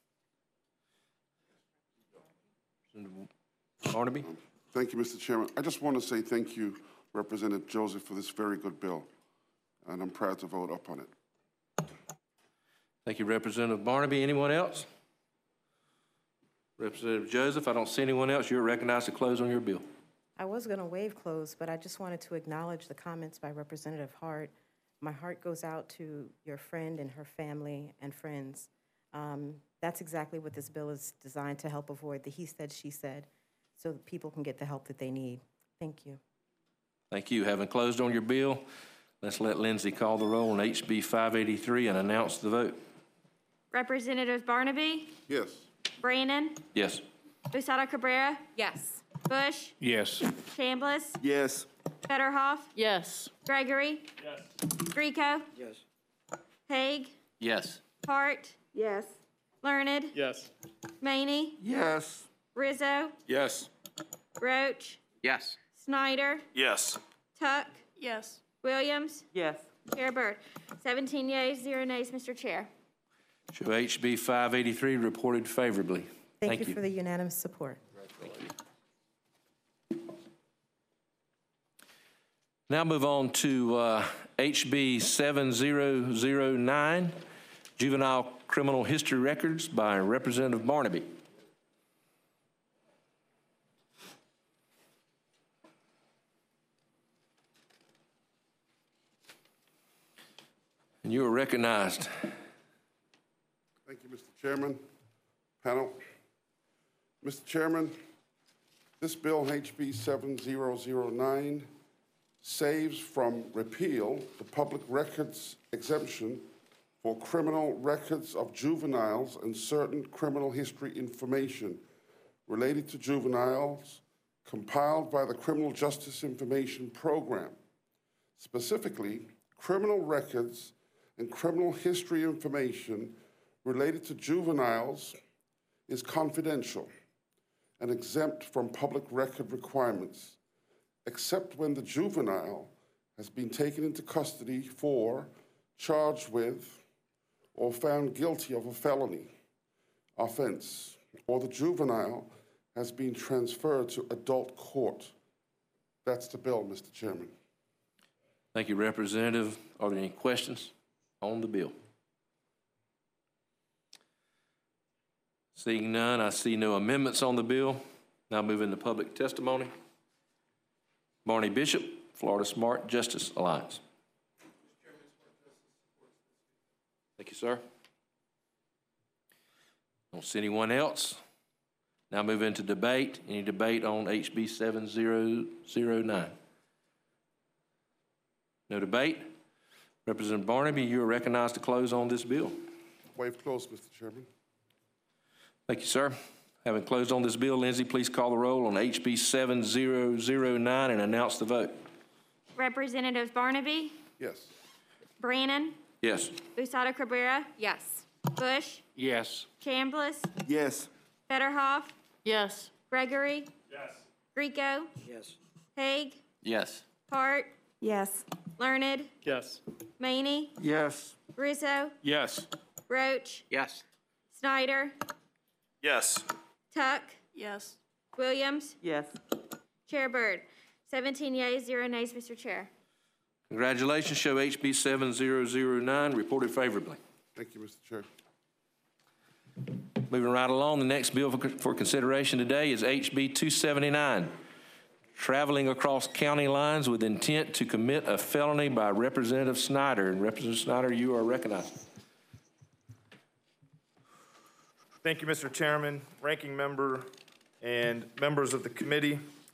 Barnaby? Thank you, Mister Chairman. I just want to say thank you, Representative Joseph, for this very good bill, and I'm proud to vote up on it. Thank you, Representative Barnaby. Anyone else? Representative Joseph, I don't see anyone else. You're recognized to close on your bill. I was going to waive close, but I just wanted to acknowledge the comments by Representative Hart. My heart goes out to your friend and her family and friends. Um, That's exactly what this bill is designed to help avoid, the he said, she said, so that people can get the help that they need. Thank you. Thank you. Having closed on your bill, let's let Lindsay call the roll on H B five eighty-three and announce the vote. Representatives Barnaby, Yes. Brannon, Yes. Lusada Cabrera, Yes. Bush, Yes. Chambliss, Yes. Fetterhoff, Yes. Gregory, Greco, Yes. Haig, Yes. Hart, Yes. Learned, Yes. Maney, Yes. Rizzo, Yes. Roach, Yes. Snyder, Yes. Tuck, Yes. Williams, Yes. Chair Byrd. seventeen yeas, zero nays, Mister Chair. Show H B five eighty-three reported favorably. Thank you for the unanimous support. Now move on to uh, H B seven thousand nine, Juvenile Criminal History Records by Representative Barnaby. And you are recognized. Thank you, Mister Chairman. Panel. Mister Chairman, this bill, H B seven thousand nine, saves from repeal the public records exemption for criminal records of juveniles and certain criminal history information related to juveniles compiled by the Criminal Justice Information Program. Specifically, criminal records and criminal history information related to juveniles is confidential and exempt from public record requirements, except when the juvenile has been taken into custody for, charged with, or found guilty of a felony offense, or the juvenile has been transferred to adult court. That's the bill, Mister Chairman. Thank you, Representative. Are there any questions on the bill? Seeing none, I see no amendments on the bill. Now moving to public testimony. Barney Bishop, Florida Smart Justice Alliance. Thank you, sir. Don't see anyone else. Now move into debate. Any debate on H B seven thousand nine? No debate. Representative Barnaby, you are recognized to close on this bill. Waive close, Mister Chairman. Thank you, sir. Having closed on this bill, Lindsay, please call the roll on H B seven thousand nine and announce the vote. Representatives Barnaby, Yes. Brannon, Yes. Lusada Cabrera, Yes. Bush, Yes. Chambliss, Yes. Fetterhoff, Yes. Gregory, Yes. Greco, Yes. Haig, Yes. Hart, Yes. Learned, Yes. Maney, Yes. Rizzo, Yes. Roach, Yes. Snyder, Yes. Tuck, Yes. Williams, Yes. Chair Byrd. seventeen yeas, zero nays, Mister Chair. Congratulations. Show H B seven thousand nine reported favorably. Thank you, Mister Chair. Moving right along, the next bill for, for consideration today is H B two seventy-nine, traveling across county lines with intent to commit a felony by Representative Snyder. And Representative Snyder, you are recognized. Thank you, Mister Chairman, Ranking Member, and members of the committee.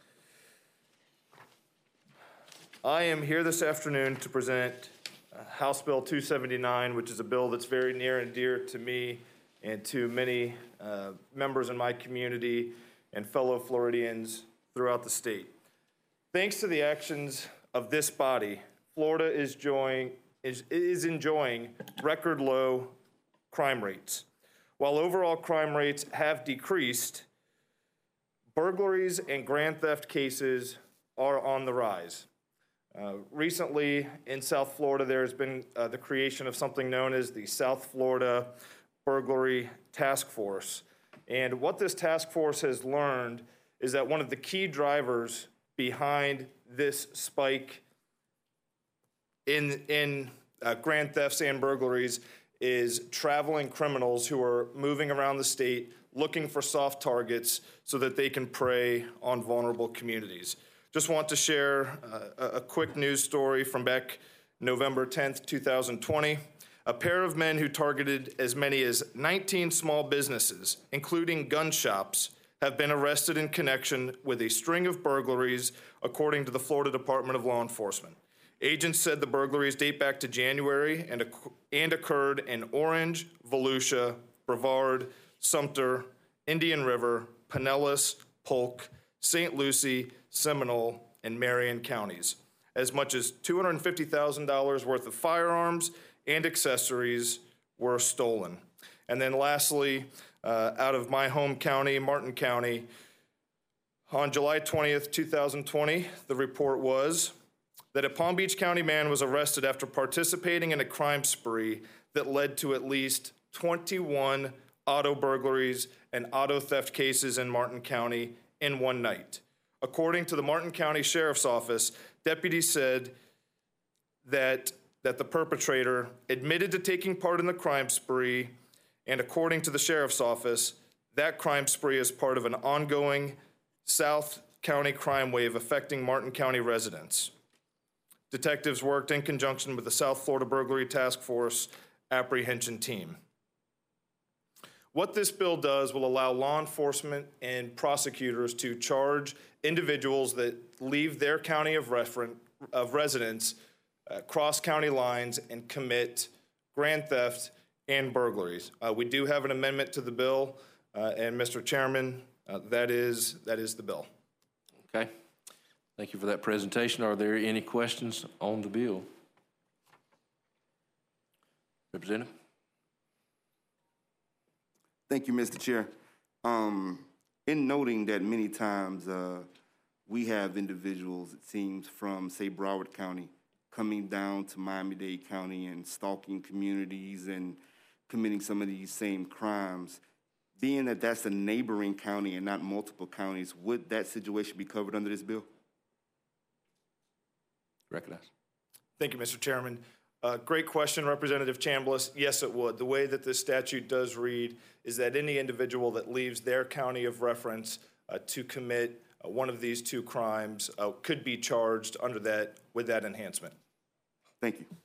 I am here this afternoon to present uh, House Bill two seventy-nine, which is a bill that's very near and dear to me and to many uh, members in my community and fellow Floridians throughout the state. Thanks to the actions of this body, Florida is enjoying, is, is enjoying record low crime rates. While overall crime rates have decreased, burglaries and grand theft cases are on the rise. Uh, recently in South Florida, there has been uh, the creation of something known as the South Florida Burglary Task Force. And what this task force has learned is that one of the key drivers behind this spike in, in uh, grand thefts and burglaries is traveling criminals who are moving around the state looking for soft targets so that they can prey on vulnerable communities. Just want to share uh, a quick news story from back November tenth, two thousand twenty. A pair of men who targeted as many as nineteen small businesses, including gun shops, have been arrested in connection with a string of burglaries, according to the Florida Department of Law Enforcement. Agents said the burglaries date back to January and, and occurred in Orange, Volusia, Brevard, Sumter, Indian River, Pinellas, Polk, Saint Lucie, Seminole, and Marion counties. As much as two hundred fifty thousand dollars worth of firearms and accessories were stolen. And then lastly, uh, out of my home county, Martin County, on July twentieth, two thousand twenty, the report was that a Palm Beach County man was arrested after participating in a crime spree that led to at least twenty-one auto burglaries and auto theft cases in Martin County in one night. According to the Martin County Sheriff's Office, deputies said that, that the perpetrator admitted to taking part in the crime spree, and according to the Sheriff's Office, that crime spree is part of an ongoing South County crime wave affecting Martin County residents. Detectives worked in conjunction with the South Florida Burglary Task Force apprehension team. What this bill does will allow law enforcement and prosecutors to charge individuals that leave their county of, referen- of residence, uh, cross county lines, and commit grand theft and burglaries. Uh, we do have an amendment to the bill, uh, and Mister Chairman, uh, that is that is the bill. Okay. Thank you for that presentation. Are there any questions on the bill? Representative? Thank you, Mister Chair. Um, in noting that many times uh, we have individuals, it seems, from, say, Broward County, coming down to Miami-Dade County and stalking communities and committing some of these same crimes. Being that that's a neighboring county and not multiple counties, would that situation be covered under this bill? Recognize. Thank you, Mister Chairman. Uh, great question, Representative Chambliss. Yes, it would. The way that this statute does read is that any individual that leaves their county of reference uh, to commit uh, one of these two crimes uh, could be charged under that with that enhancement. Thank you.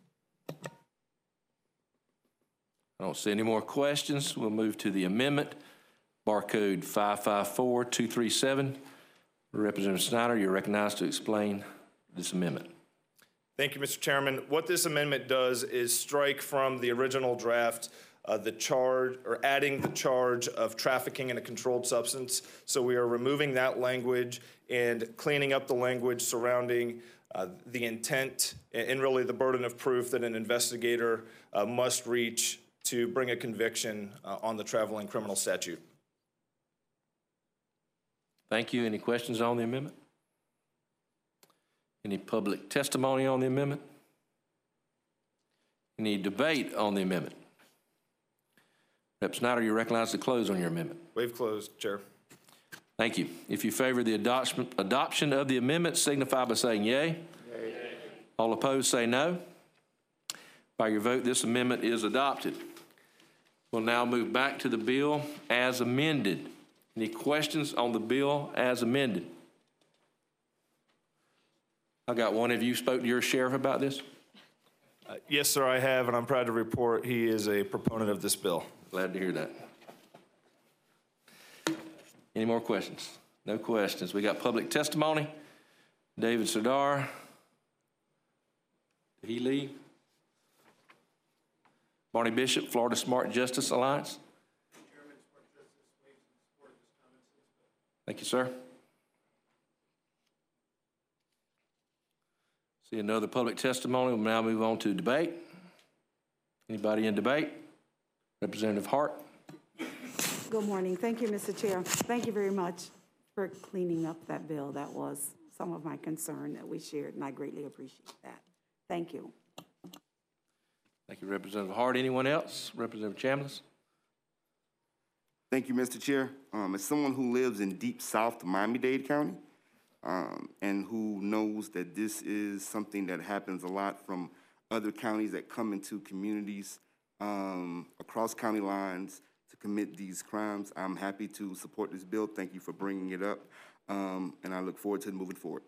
I don't see any more questions. We'll move to the amendment. Barcode five five four two three seven. Representative Snyder, you're recognized to explain this amendment. Thank you, Mister Chairman. What this amendment does is strike from the original draft uh, the charge, or adding the charge of trafficking in a controlled substance. So we are removing that language and cleaning up the language surrounding uh, the intent and really the burden of proof that an investigator uh, must reach to bring a conviction uh, on the traveling criminal statute. Thank you. Any questions on the amendment? Any public testimony on the amendment? Any debate on the amendment? Representative Snyder, you're recognized to close on your amendment. Waive closed, Chair. Thank you. If you favor the adoption, adoption of the amendment, signify by saying yay. Yay. All opposed, say no. By your vote, this amendment is adopted. We'll now move back to the bill as amended. Any questions on the bill as amended? I got one. Have you spoke to your sheriff about this? Uh, yes, sir, I have, and I'm proud to report he is a proponent of this bill. Glad to hear that. Any more questions? No questions. We got public testimony. David Serdar. Did he leave? Barney Bishop, Florida Smart Justice Alliance. Thank you, sir. See another public testimony. We'll now move on to debate. Anybody in debate? Representative Hart. Good morning. Thank you, Mister Chair. Thank you very much for cleaning up that bill. That was some of my concern that we shared, and I greatly appreciate that. Thank you. Thank you, Representative Hart. Anyone else? Representative Chambliss. Thank you, Mister Chair. Um, as someone who lives in deep south Miami-Dade County, um, and who knows that this is something that happens a lot from other counties that come into communities um, across county lines to commit these crimes, I'm happy to support this bill. Thank you for bringing it up, um, and I look forward to moving forward.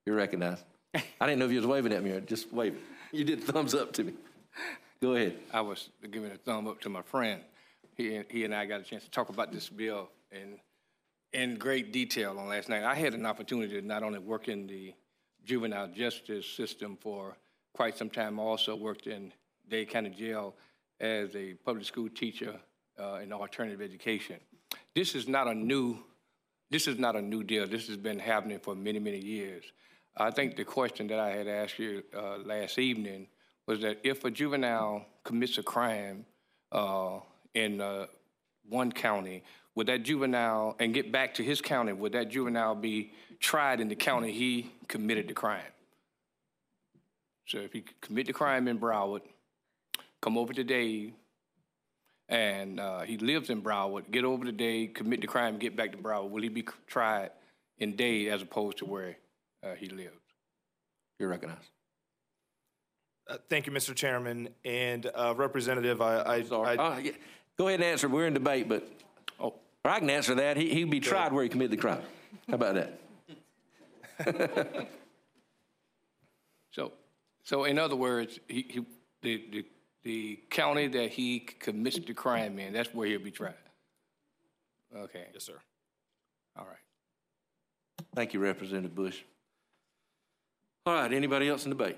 You're recognized. I didn't know if you was waving at me or just waving. You did thumbs up to me. Go ahead. I was giving a thumb up to my friend. He, he and I got a chance to talk about this bill in, in great detail on last night. I had an opportunity to not only work in the juvenile justice system for quite some time, I also worked in Dade County Jail as a public school teacher uh, in alternative education. This is not a new, this is not a new deal. This has been happening for many, many years. I think the question that I had asked you uh, last evening was that if a juvenile commits a crime uh, in uh, one county, would that juvenile, and get back to his county, would that juvenile be tried in the county he committed the crime? So if he commit the crime in Broward, come over to Dade, and uh, he lives in Broward, get over to Dade, commit the crime, get back to Broward, will he be tried in Dade as opposed to where uh, he lives? You're recognized. Uh, Thank you, Mister Chairman. And uh, Representative, I, I, I Oh, yeah. Go ahead and answer. We're in debate, but, oh, or I can answer that. He, he'd be tried where he committed the crime. How about that? So, so in other words, he, he, the, the, the county that he commits the crime in, that's where he'll be tried? Okay. Yes, sir. All right. Thank you, Representative Bush. All right, anybody else in debate?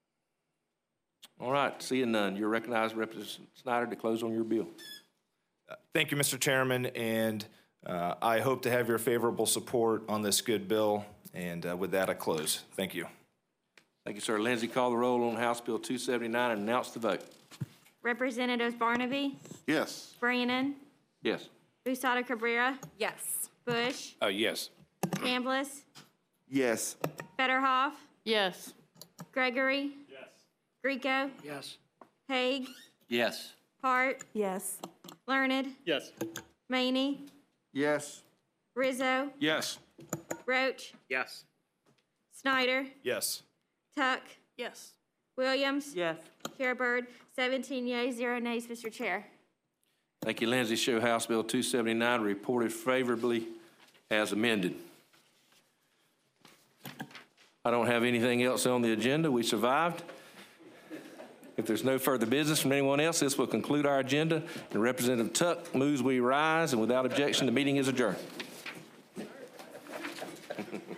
All right, seeing none, you're recognized, Representative Snyder, to close on your bill. Uh, Thank you, Mister Chairman, and uh, I hope to have your favorable support on this good bill. And uh, with that, I close. Thank you. Thank you, sir. Lindsay, call the roll on House Bill two seventy-nine and announce the vote. Representatives Barnaby, Yes. Brannon, Yes. Busada Cabrera. Yes. Bush, Uh, yes. Chambliss, Yes. Fetterhoff, Yes. Gregory. Yes. Rico, Yes. Haig, Yes. Hart, Yes. Learned, Yes. Maney, Yes. Rizzo, Yes. Roach, Yes. Snyder, Yes. Tuck, Yes. Williams, Yes. Chair Bird, seventeen yeas, zero nays, Mister Chair. Thank you, Lindsay. Show House Bill two seventy-nine reported favorably as amended. I don't have anything else on the agenda. We survived. If there's no further business from anyone else, this will conclude our agenda. And Representative Tuck moves we rise, and without objection, the meeting is adjourned.